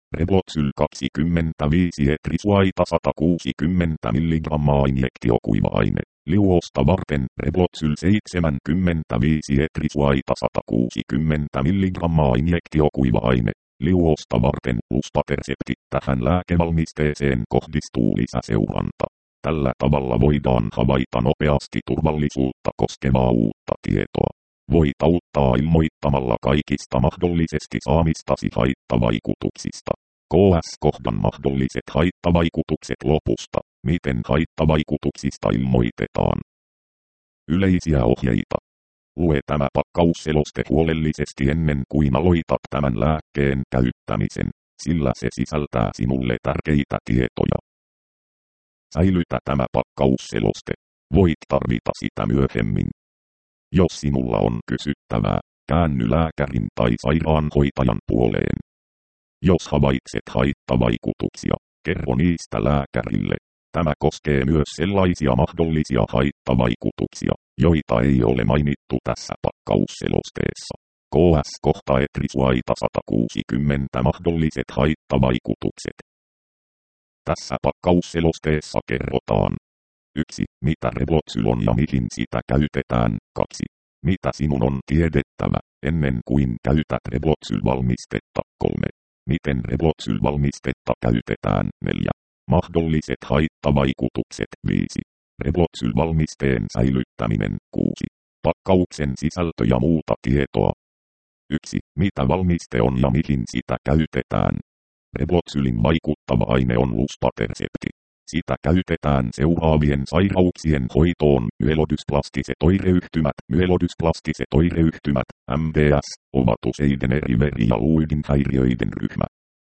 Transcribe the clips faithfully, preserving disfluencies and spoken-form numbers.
Reblozyl kaksikymmentäviisi etrisuaita sata kuusikymmentä milligrammaa injektiokuiva-aine. Liuosta varten Reblozyl seitsemänkymmentäviisi etrisuaita sata kuusikymmentä milligrammaa injektiokuiva-aine. Liuosta varten Luspatercepti. Tähän lääkevalmisteeseen kohdistuu lisäseuranta. Tällä tavalla voidaan havaita nopeasti turvallisuutta koskevaa uutta tietoa. Voit auttaa ilmoittamalla kaikista mahdollisesti saamistasi haittavaikutuksista. K S-kohdan mahdolliset haittavaikutukset lopusta. Miten haittavaikutuksista ilmoitetaan? Yleisiä ohjeita. Lue tämä pakkausseloste huolellisesti ennen kuin aloitat tämän lääkkeen käyttämisen, sillä se sisältää sinulle tärkeitä tietoja. Säilytä tämä pakkausseloste. Voit tarvita sitä myöhemmin. Jos sinulla on kysyttävää, käänny lääkärin tai sairaanhoitajan puoleen. Jos havaitset haittavaikutuksia, kerro niistä lääkärille. Tämä koskee myös sellaisia mahdollisia haittavaikutuksia, joita ei ole mainittu tässä pakkausselosteessa. K S-kohta etrisuaita sata kuusikymmentä mahdolliset haittavaikutukset. Tässä pakkausselosteessa kerrotaan. yksi. Mitä Reblozyl on ja mihin sitä käytetään. kaksi. Mitä sinun on tiedettävä, ennen kuin käytät Reblozyl-valmistetta. kolme. Miten Reblozyl-valmistetta käytetään. neljä. Mahdolliset haittavaikutukset. viisi. Reblozyl-valmisteen säilyttäminen. kuusi. Pakkauksen sisältö ja muuta tietoa. yksi. Mitä valmiste on ja mihin sitä käytetään. Reblozylin vaikuttava aine on Luspatercepti. Sitä käytetään seuraavien sairauksien hoitoon: myelodysplastisset oireyhtymät. Myelodysplastisset oireyhtymät, M D S, ovat useiden eri veri- ja luidinhäiriöiden ryhmä.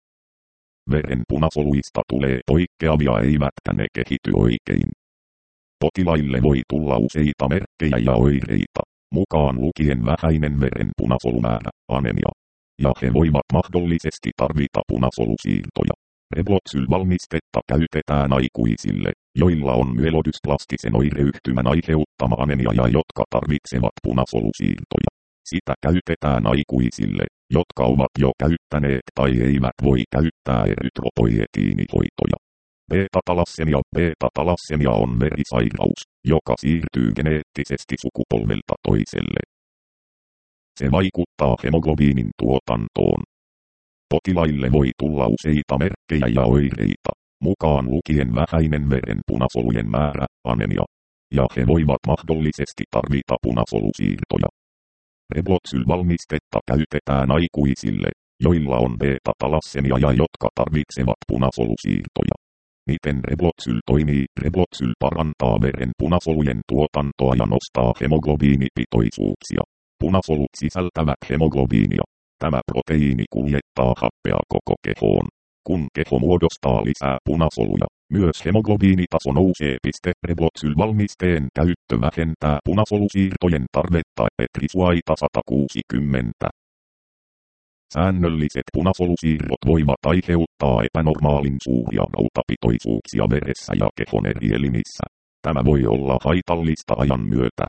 Verenpunasoluista tulee poikkeavia eivätkä ne kehity oikein. Potilaille voi tulla useita merkkejä ja oireita, mukaan lukien vähäinen verenpunasolumäärä, anemia. Ja he voivat mahdollisesti tarvita punasolusiirtoja. Reblozyl-valmistetta käytetään aikuisille, joilla on myelodysplasttisen oireyhtymän aiheuttama anemia ja jotka tarvitsevat punasolusiirtoja. Sitä käytetään aikuisille, jotka ovat jo käyttäneet tai eivät voi käyttää erytropoietiinihoitoja. Beta-talassemia. Beta-talassemia on verisairaus, joka siirtyy geneettisesti sukupolvelta toiselle. Se vaikuttaa hemoglobiinin tuotantoon. Potilaille voi tulla useita merkkejä ja oireita, mukaan lukien vähäinen verenpunasolujen määrä, anemia. Ja he voivat mahdollisesti tarvita punasolusiirtoja. Reblozyl-valmistetta käytetään aikuisille, joilla on beta-talassemia ja jotka tarvitsevat punasolusiirtoja. Miten Reblozyl toimii? Reblozyl parantaa verenpunasolujen tuotantoa ja nostaa hemoglobiinipitoisuuksia. Punasolut sisältävät hemoglobiinia. Tämä proteiini kuljettaa happea koko kehoon. Kun keho muodostaa lisää punasoluja, myös hemoglobiinitaso nousee. Reblozyl-valmisteen käyttö vähentää punasolusiirtojen tarvetta. Etrisuaita sata kuusikymmentä. Säännölliset punasolusiirrot voivat aiheuttaa epänormaalin suuria rautapitoisuuksia veressä ja kehon eri elimissä. Tämä voi olla haitallista ajan myötä.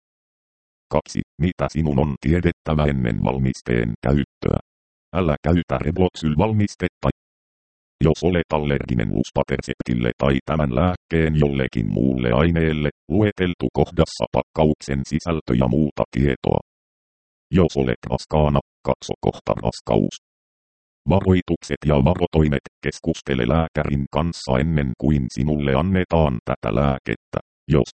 kaksi. Mitä sinun on tiedettävä ennen valmisteen käyttöä? Älä käytä Reblozyl-valmistetta, jos olet allerginen Luspaterceptille tai tämän lääkkeen jollekin muulle aineelle. Lueteltu kohdassa pakkauksen sisältö ja muuta tietoa. Jos olet raskaana, katso kohta raskaus. Varoitukset ja varotoimet. Keskustele lääkärin kanssa ennen kuin sinulle annetaan tätä lääkettä. Jos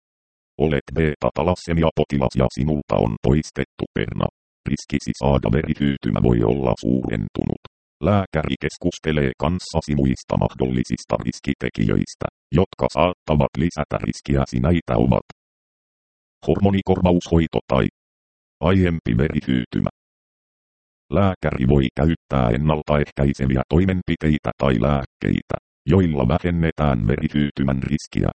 olet beta-talassemia-potilas ja sinulta on poistettu perna, riskisi saada verihyytymä voi olla suurentunut. Lääkäri keskustelee kanssasi muista mahdollisista riskitekijöistä, jotka saattavat lisätä riskiäsi. Näitä ovat hormonikorvaushoito tai aiempi verihyytymä. Lääkäri voi käyttää ennaltaehkäiseviä toimenpiteitä tai lääkkeitä, joilla vähennetään verihyytymän riskiä.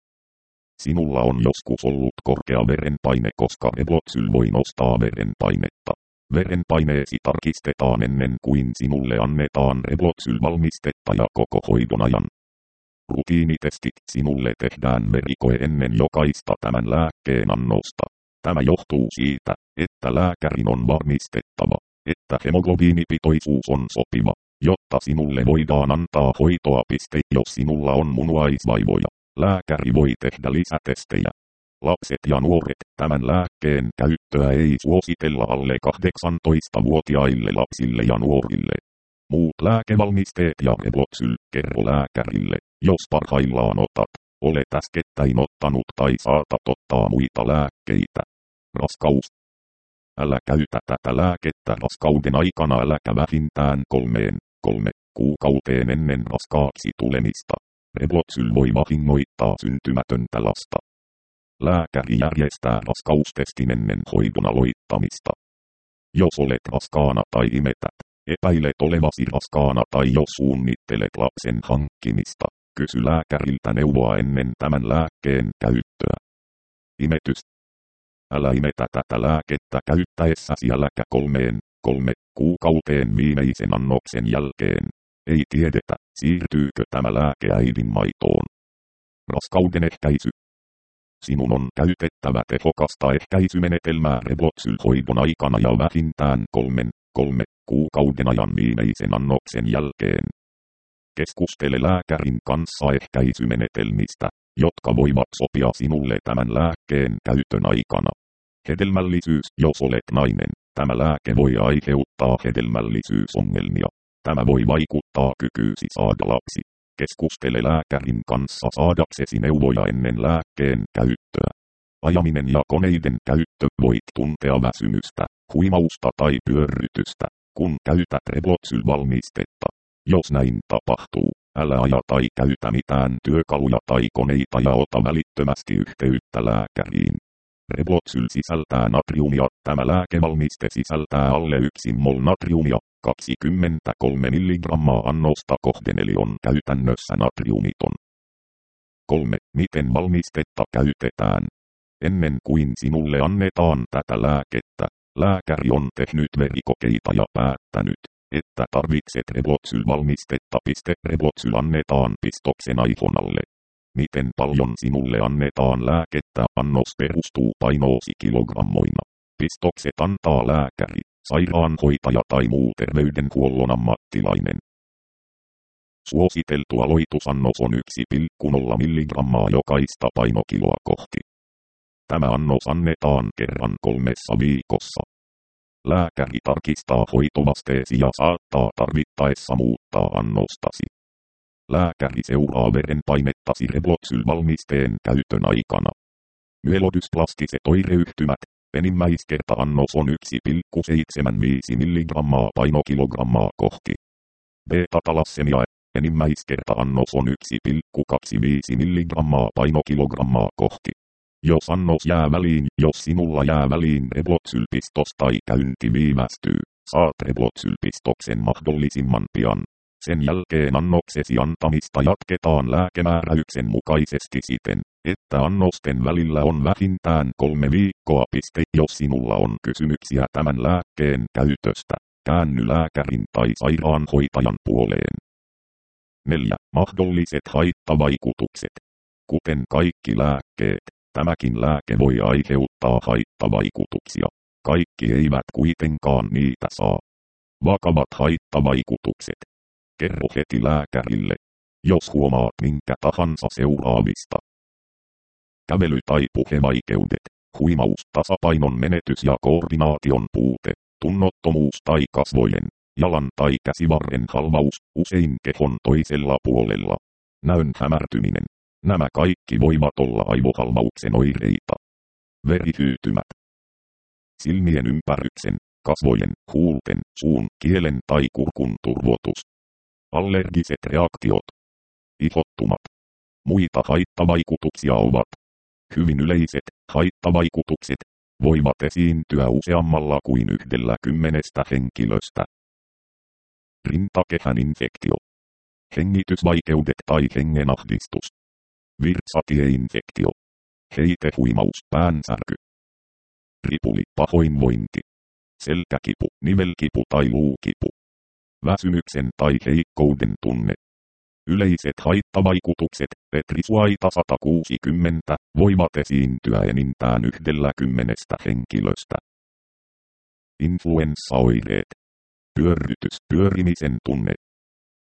Sinulla on joskus ollut korkea verenpaine, koska Reblozyl voi nostaa verenpainetta. Verenpaineesi tarkistetaan ennen kuin sinulle annetaan Reblozyl-valmistetta ja koko hoidon ajan. Rutiinitestit. Sinulle tehdään verikoe ennen jokaista tämän lääkkeen annosta. Tämä johtuu siitä, että lääkärin on varmistettava, että hemoglobiinipitoisuus on sopiva. jotta sinulle voidaan antaa hoitoa. Piste. Jos sinulla on munuaisvaivoja, lääkäri voi tehdä lisätestejä. Lapset ja nuoret, tämän lääkkeen käyttöä ei suositella alle kahdeksantoistavuotiaille lapsille ja nuorille. Muut lääkevalmisteet ja Reblozyl, kerro lääkärille, jos parhaillaan otat, olet äskettäin ottanut tai saatat ottaa muita lääkkeitä. Raskaus. Älä käytä tätä lääkettä raskauden aikana, äläkä vähintään kolmeen, kolme kuukauteen ennen raskaaksi tulemista. Reblozyl voi vahingoittaa syntymätöntä lasta. Lääkäri järjestää raskaustestin ennen hoidon aloittamista. Jos olet raskaana tai imetät, epäilet olevasi raskaana tai jos suunnittelet lapsen hankkimista, kysy lääkäriltä neuvoa ennen tämän lääkkeen käyttöä. Imetys. Älä imetä tätä lääkettä käyttäessäsi äläkä kolmeen, kolme kuukauteen viimeisen annoksen jälkeen. Ei tiedetä, siirtyykö tämä lääke äidin maitoon. Raskauden ehkäisy. Sinun on käytettävä tehokasta ehkäisymenetelmää Reblozyl-hoidon aikana ja vähintään kolmen, kolme kuukauden ajan viimeisen annoksen jälkeen. Keskustele lääkärin kanssa ehkäisymenetelmistä, jotka voivat sopia sinulle tämän lääkkeen käytön aikana. Hedelmällisyys. Jos olet nainen, tämä lääke voi aiheuttaa hedelmällisyysongelmia. Tämä voi vaikuttaa kykyysi saada lapsi. Keskustele lääkärin kanssa saadaksesi neuvoja ennen lääkkeen käyttöä. Ajaminen ja koneiden käyttö. Voit tuntea väsymystä, huimausta tai pyörrytystä, kun käytät Reblozyl-valmistetta. Jos näin tapahtuu, älä aja tai käytä mitään työkaluja tai koneita ja ota välittömästi yhteyttä lääkäriin. Reblozyl sisältää natriumia. Tämä lääkevalmiste sisältää alle yksi mol natriumia, kaksikymmentäkolme milligrammaa annosta kohden, eli on käytännössä natriumiton. kolme. Miten valmistetta käytetään? Ennen kuin sinulle annetaan tätä lääkettä, lääkäri on tehnyt verikokeita ja päättänyt, että tarvitset Reblozyl-valmistetta. Reblozyl annetaan pistoksen aihon alle. Miten paljon sinulle annetaan lääkettä? Annos perustuu painoosi kilogrammoina. Pistokset antaa lääkäri, sairaanhoitaja tai muu terveydenhuollon ammattilainen. Suositeltu aloitusannos on yksi pilkku nolla milligrammaa jokaista painokiloa kohti. Tämä annos annetaan kerran kolmessa viikossa. Lääkäri tarkistaa hoitovasteesi ja saattaa tarvittaessa muuttaa annostasi. Lääkäri seuraa verenpainettasi Reblozyl-valmisteen käytön aikana. Myelodysplastiset oireyhtymät. Enimmäiskerta-annos on yksi pilkku seitsemänkymmentäviisi milligrammaa painokilogrammaa kohti. Beta-talassemia. Enimmäiskerta-annos on yksi pilkku kaksikymmentäviisi milligrammaa painokilogrammaa kohti. Jos annos jää väliin, jos sinulla jää väliin Reblozyl-pistos tai käynti viivästyy, saat Reblozyl-pistoksen mahdollisimman pian. Sen jälkeen annoksesi antamista jatketaan lääkemääräyksen mukaisesti siten, että annosten välillä on vähintään kolme viikkoa. Jos sinulla on kysymyksiä tämän lääkkeen käytöstä, käänny lääkärin tai sairaanhoitajan puoleen. neljä. Mahdolliset haittavaikutukset. Kuten kaikki lääkkeet, tämäkin lääke voi aiheuttaa haittavaikutuksia. Kaikki eivät kuitenkaan niitä saa. Vakavat haittavaikutukset. Kerro heti lääkärille, jos huomaat minkä tahansa seuraavista. Kävely- tai puhevaikeudet, huimaus, tasapainon menetys ja koordinaation puute, tunnottomuus tai kasvojen, jalan tai käsivarren halvaus, usein kehon toisella puolella. Näön hämärtyminen. Nämä kaikki voivat olla aivohalvauksen oireita. Verihyytymät. Silmien ympäryksen, kasvojen, huulten, suun, kielen tai kurkun turvotus. Allergiset reaktiot. Ihottumat. Muita haittavaikutuksia ovat. Hyvin yleiset haittavaikutukset voivat esiintyä useammalla kuin yhdellä kymmenestä henkilöstä. Rintakehän infektio. Hengitysvaikeudet tai hengenahdistus. Virtsatieinfektio. Heitehuimaus, päänsärky. Ripuli, pahoinvointi. Selkäkipu, nivelkipu tai luukipu. Väsymyksen tai heikkouden tunne. Yleiset haittavaikutukset, Petrisuaita sata kuusikymmentä, voivat esiintyä enintään yhdellä kymmenestä henkilöstä. Influenssaoireet. Pyörrytys, pyörimisen tunne,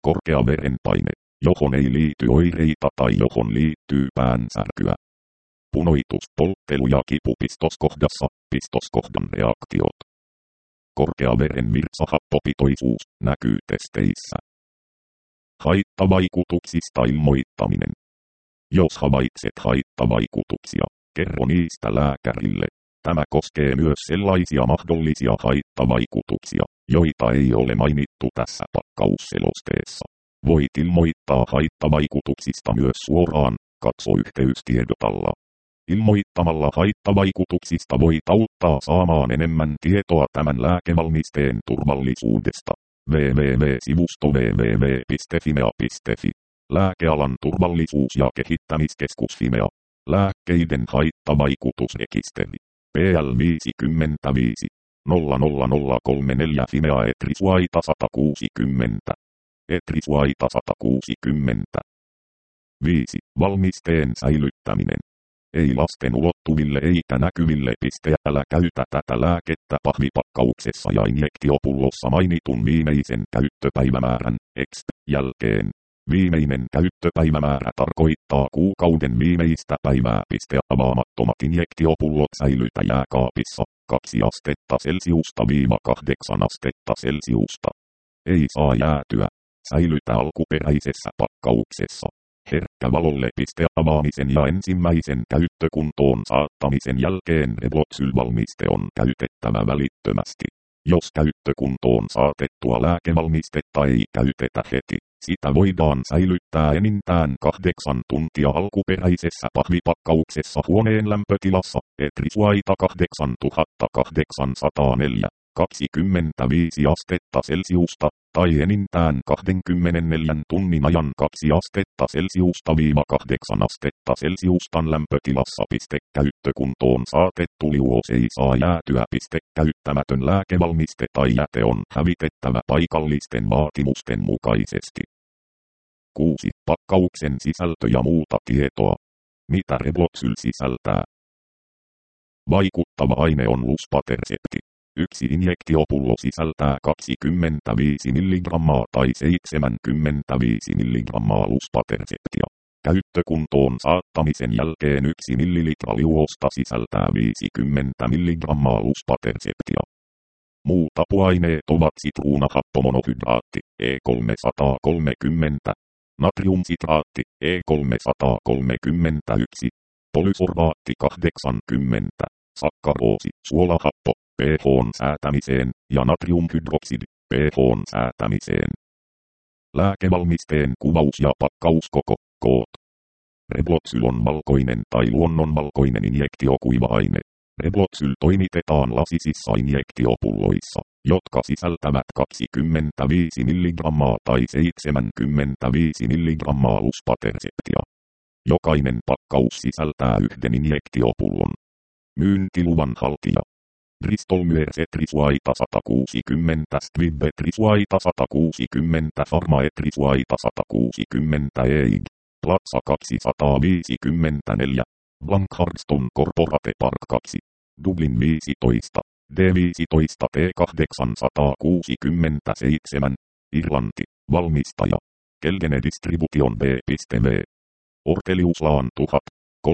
Korkea verenpaine, johon ei liity oireita tai johon liittyy päänsärkyä. Punoitus, polttelu ja kipu pistoskohdassa, pistoskohdan reaktiot. Korkea verenvirtsa, happopitoisuus, näkyy testeissä. Haittavaikutuksista ilmoittaminen. Jos havaitset haittavaikutuksia, kerro niistä lääkärille. Tämä koskee myös sellaisia mahdollisia haittavaikutuksia, joita ei ole mainittu tässä pakkausselosteessa. Voit ilmoittaa haittavaikutuksista myös suoraan, katso yhteystiedotalla. Ilmoittamalla haittavaikutuksista voit auttaa saamaan enemmän tietoa tämän lääkevalmisteen turvallisuudesta. www-sivusto www piste fimea piste fi. Lääkealan turvallisuus- ja kehittämiskeskus Fimea. Lääkkeiden haittavaikutusrekisteri. P L viisikymmentäviisi nolla nolla nolla kolme neljä Fimea Etrisuaita sata kuusikymmentä. Etrisuaita sata kuusikymmentä. viisi. Valmisteen säilyttäminen. Ei lasten ulottuville eikä näkyville. Älä käytä tätä lääkettä pahvipakkauksessa ja injektiopullossa mainitun viimeisen käyttöpäivämäärän X jälkeen. Viimeinen käyttöpäivämäärä tarkoittaa kuukauden viimeistä päivää. Avaamattomat injektiopullot säilytä jääkaapissa kaksi astetta Celsiusta viiva kahdeksan astetta Celsiusta. Ei saa jäätyä. Säilytä alkuperäisessä pakkauksessa. Herkkä valolle. Avaamisen ja ensimmäisen käyttökuntoon saattamisen jälkeen Reblozyl-valmiste on käytettävä välittömästi. Jos käyttökuntoon saatettua lääkevalmistetta ei käytetä heti, sitä voidaan säilyttää enintään kahdeksan tuntia alkuperäisessä pahvipakkauksessa huoneen lämpötilassa. Etrisuaita kahdeksantuhattakahdeksansataaneljä, kaksikymmentäviisi astetta Celsiusta, tai enintään kaksikymmentäneljä tunnin ajan kaksi astetta Celsiusta viiva kahdeksan astetta Celsiustan lämpötilassa. Käyttökuntoon saatettu liuos ei saa jäätyä. Käyttämätön lääkevalmiste tai jäte on hävitettävä paikallisten vaatimusten mukaisesti. kuusi. Pakkauksen sisältö ja muuta tietoa. Mitä Reblozyl sisältää? Vaikuttava aine on luspatersepti. Yksi injektiopullo sisältää kaksikymmentäviisi milligrammaa tai seitsemänkymmentäviisi milligrammaa luspaterseptia. Käyttökuntoon saattamisen jälkeen yksi millilitra liuosta sisältää viisikymmentä milligrammaa luspaterseptia. Muut apuaineet ovat sitruunahappomonohydraatti E kolmesataakolmekymmentä, natriumsitraatti E kolmesataakolmekymmentäyksi, polysorbaatti kahdeksankymmentä, sakkaroosi, suolahappo, pH:n säätämiseen, ja natriumhydroksidi, pH:n säätämiseen. Lääkevalmisteen kuvaus ja pakkauskoko, koot. Reblozyl on valkoinen tai luonnonvalkoinen injektiokuiva-aine. Reblozyl toimitetaan lasisissa injektiopulloissa, jotka sisältävät kaksikymmentäviisi milligrammaa tai seitsemänkymmentäviisi milligrammaa luspaterseptia. Jokainen pakkaus sisältää yhden injektiopullon. Myyntiluvan haltija. Bristol Myers Etrisuaita sata kuusikymmentä, Squibb Etrisuaita sata kuusikymmentä, Pharma Etrisuaita sata kuusikymmentä E I G, Plaza kaksisataaviisikymmentäneljä, Blanchardstown Corporate Park kaksi, Dublin viisitoista, D viisitoista T kahdeksansataakuusikymmentäseitsemän, Irlanti, valmistaja, Kelgene Distribution B V. Orteliuslaan tuhat.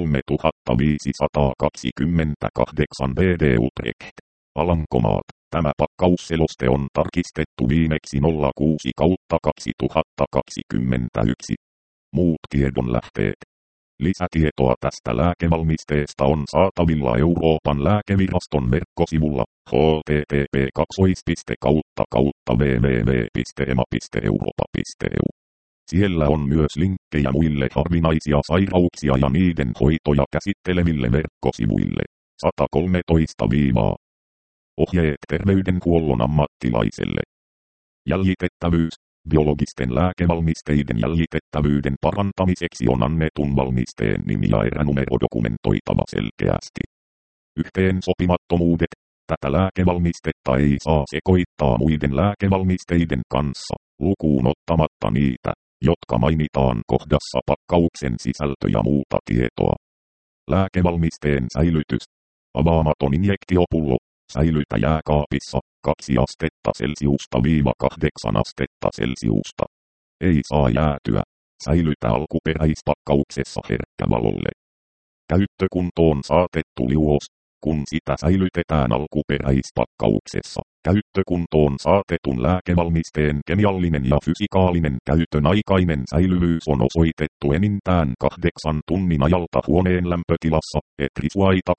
kolmetuhattaviisisataakaksikymmentäkahdeksan B D Utrecht, Alankomaat. Tämä pakkausseloste on tarkistettu viimeksi nolla kuusi kautta kaksituhattakaksikymmentäyksi. Muut tiedonlähteet. Lisätietoa tästä lääkevalmisteesta on saatavilla Euroopan lääkeviraston verkkosivulla h t t p kautta kautta w w w piste e m a piste europa piste e u. Siellä on myös linkkejä muille harvinaisia sairauksia ja niiden hoitoja käsitteleville verkkosivuille. sata kolmetoista viivaa. Ohjeet terveydenhuollon ammattilaiselle. Jäljitettävyys. Biologisten lääkevalmisteiden jäljitettävyyden parantamiseksi on annetun valmisteen nimi ja eränumero dokumentoitava selkeästi. Yhteensopimattomuudet. Tätä lääkevalmistetta ei saa sekoittaa muiden lääkevalmisteiden kanssa, lukuun ottamatta niitä, jotka mainitaan kohdassa pakkauksen sisältö ja muuta tietoa. Lääkevalmisteen säilytys. Avaamaton injektiopullo. Säilytä jääkaapissa kaksi astetta Celsiusta viiva kahdeksan astetta Celsiusta. Ei saa jäätyä. Säilytä alkuperäispakkauksessa herkkävalolle. Käyttökuntoon saatettu liuos. Kun sitä säilytetään alkuperäispakkauksessa, käyttökuntoon saatetun lääkevalmisteen kemiallinen ja fysikaalinen käytön aikainen säilyvyys on osoitettu enintään kahdeksan tunnin ajalta huoneen lämpötilassa, etrisuaita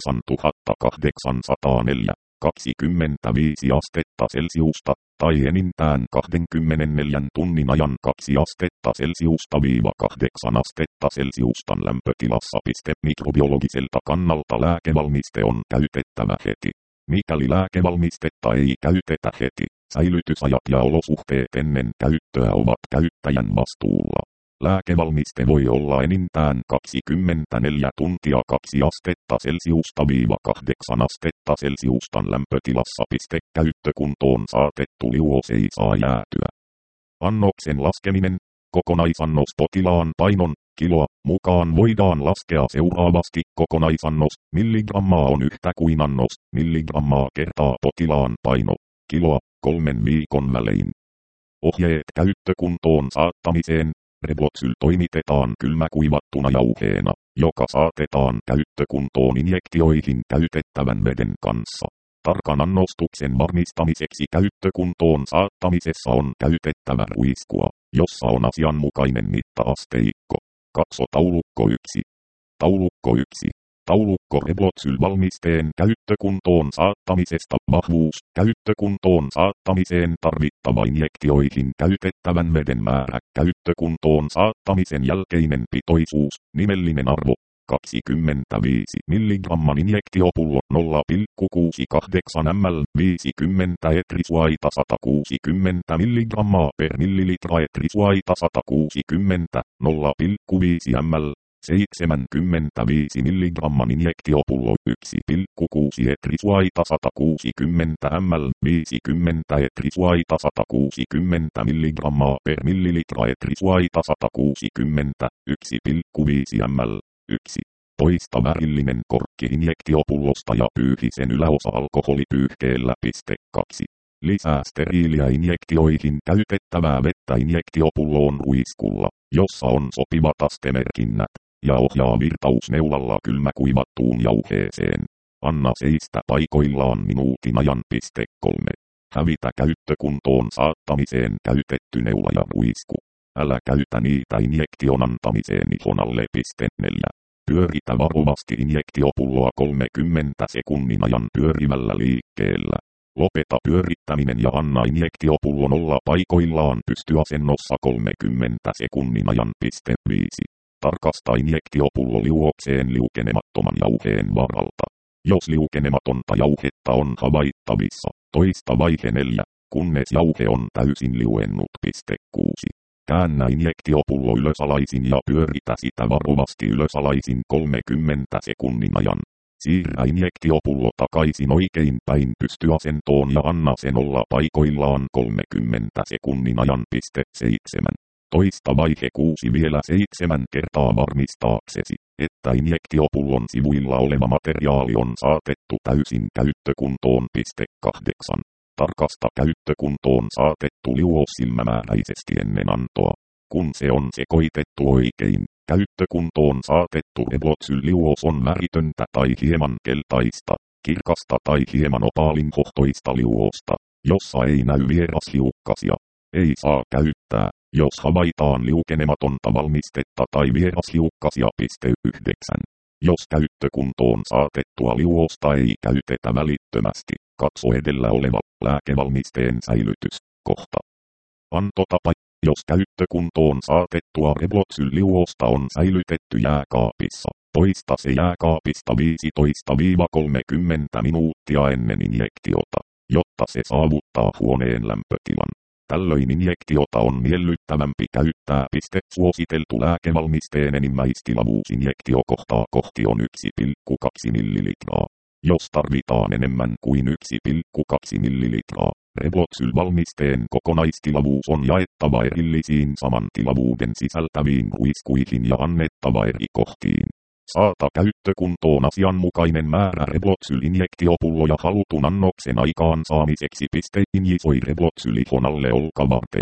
kahdeksantuhattakahdeksansataaneljä pilkku kaksikymmentäviisi astetta Celsiusta, tai enintään kaksikymmentäneljä tunnin ajan kaksi astetta Celsiusta viiva kahdeksan astetta Celsiustan lämpötilassa. Mikrobiologiselta kannalta lääkevalmiste on käytettävä heti. Mikäli lääkevalmistetta ei käytetä heti, säilytysajat ja olosuhteet ennen käyttöä ovat käyttäjän vastuulla. Lääkevalmiste voi olla enintään kaksikymmentäneljä tuntia kaksi astetta Celsiusta viiva kahdeksan astetta Celsiustan lämpötilassa. Käyttökuntoon saatettu liuos ei saa jäätyä. Annoksen laskeminen. Kokonaisannos potilaan painon kiloa mukaan voidaan laskea seuraavasti. Kokonaisannos milligrammaa on yhtä kuin annos milligrammaa kertaa potilaan paino kiloa kolmen viikon välein. Ohjeet käyttökuntoon saattamiseen. Reblozyl toimitetaan kylmäkuivattuna jauheena, joka saatetaan käyttökuntoon injektioihin käytettävän veden kanssa. Tarkan annostuksen varmistamiseksi käyttökuntoon saattamisessa on käytettävä ruiskua, jossa on asianmukainen mitta-asteikko. Katso taulukko yksi. Taulukko yksi. Taulukko Reblozyl-valmisteen käyttökuntoon saattamisesta. Vahvuus. Käyttökuntoon saattamiseen tarvittava injektioihin käytettävän veden määrä. Käyttökuntoon saattamisen jälkeinen pitoisuus. Nimellinen arvo. kaksikymmentäviisi milligramman injektiopullo nolla pilkku kuusikymmentäkahdeksan millilitraa viisikymmentä etrisuaita sata kuusikymmentä milligrammaa per millilitra etrisuaita sata kuusikymmentä nolla pilkku viisi millilitraa seitsemänkymmentäviisi milligramman injektiopullo yksi pilkku kuusi etrisuaita sata kuusikymmentä millilitraa viisikymmentä etrisuaita sata kuusikymmentä milligrammaa per millilitra etrisuaita sata kuusikymmentä yksi pilkku viisi millilitraa yksi. Poista värillinen korkki injektiopullosta ja pyyhi sen yläosa alkoholipyyhkeellä. kaksi. Lisää steriiliä injektioihin käytettävää vettä injektiopulloon ruiskulla, jossa on sopivat astemerkinnät, ja ohjaa virtausneulalla kylmäkuivattuun jauheeseen. Anna seistä paikoillaan minuutin ajan. kolme. Hävitä käyttökuntoon saattamiseen käytetty neula ja ruisku. Älä käytä niitä injektion antamiseen ihon alle. neljä. Pyöritä varovasti injektiopulloa kolmekymmentä sekunnin ajan pyörivällä liikkeellä. Lopeta pyörittäminen ja anna injektiopullon olla paikoillaan pystyasennossa kolmekymmentä sekunnin ajan. viisi. Tarkasta injektiopullo liuokseen liukenemattoman jauheen varalta. Jos liukenematonta jauhetta on havaittavissa, toista vaihe neljä, kunnes jauhe on täysin liuennut. kuusi. Käännä injektiopullo ylösalaisin ja pyöritä sitä varovasti ylösalaisin kolmekymmentä sekunnin ajan. Siirrä injektiopullo takaisin oikein päin pystyasentoon ja anna sen olla paikoillaan kolmekymmentä sekunnin ajan. seitsemän. Toista vaihe kuusi vielä seitsemän kertaa varmistaaksesi, että injektiopullon sivuilla oleva materiaali on saatettu täysin käyttökuntoon. kahdeksan. Tarkasta käyttökuntoon saatettu liuos silmämääräisesti ennen antoa. Kun se on sekoitettu oikein, käyttökuntoon saatettu Reblozyl-liuos on väritöntä tai hieman keltaista, kirkasta tai hieman opaalinhohtoista liuosta, jossa ei näy vierashiukkasia. Ei saa käyttää, jos havaitaan liukenematonta valmistetta tai vierashiukkasia. yhdeksän. Jos käyttökuntoon saatettua liuosta ei käytetä välittömästi, katso edellä oleva lääkevalmisteen säilytys kohta. Antotapa. Jos käyttökuntoon saatettua Reblozyl-liuosta on säilytetty jääkaapissa, poista se jääkaapista viisitoista kolmekymmentä minuuttia ennen injektiota, jotta se saavuttaa huoneen lämpötilan. Tällöin injektiota on miellyttävämpi käyttää. Suositeltu lääkevalmisteen enimmäistilavuusinjektio kohtaa kohti on yksi pilkku kaksi millilitraa. Jos tarvitaan enemmän kuin yksi pilkku kaksi millilitraa, Reblozyl-valmisteen kokonaistilavuus on jaettava erillisiin saman tilavuuden sisältäviin ruiskuihin ja annettava eri kohtiin. Saata käyttökuntoon asianmukainen määrä Reblozyl-injektiopulloja halutun annoksen aikaan saamiseksi. Injisoi Reblozyl ihon alle olkavarteen,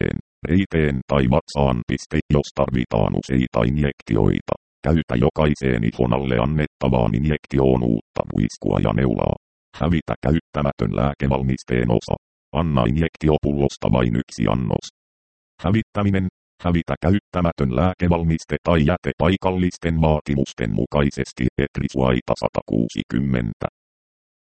reiteen tai vatsaan piste, jos tarvitaan useita injektioita. Käytä jokaiseen ihon alle annettavaan injektioon uutta muiskua ja neulaa. Hävitä käyttämätön lääkevalmisteen osa. Anna injektiopullosta vain yksi annos. Hävittäminen. Hävitä käyttämätön lääkevalmiste tai jäte paikallisten vaatimusten mukaisesti. Etrisuaita sata kuusikymmentä.